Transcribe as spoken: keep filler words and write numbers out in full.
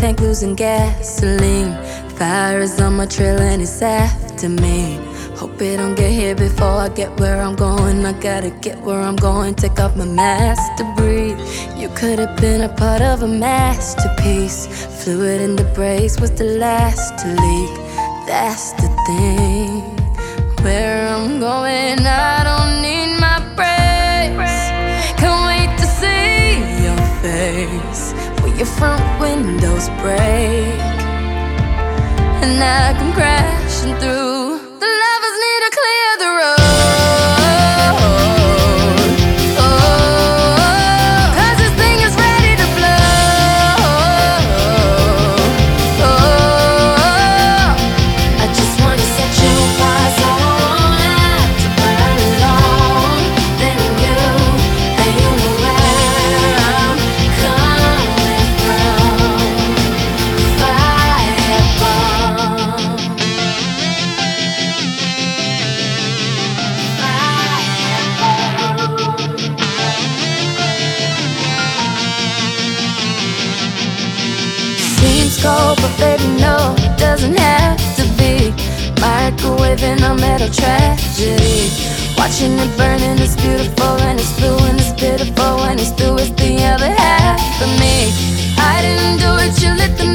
tank losing gasoline. Fire is on my trail and it's after me. Hope it don't get here before I get where I'm going. I gotta get where I'm going, take off my mask to breathe. You could have been a part of a masterpiece. Fluid in the brakes was the last to leak. That's the thing. Where I'm going, I don't need my brakes. Can't wait to see your face when your front windows break and I come crashing through. The lovers need to clear the road. Oh, 'cause this thing is ready to blow. Oh, I just wanna set you fire so I won't have to burn alone. Then you, and you know where I'm coming from. Fireball. Seems cold, but baby, no, it doesn't have to be. Microwaving a metal tragedy. Watching it burning, it's beautiful and it's blue and it's pitiful. When it's through, it's the other half of me. I didn't do it, you lit the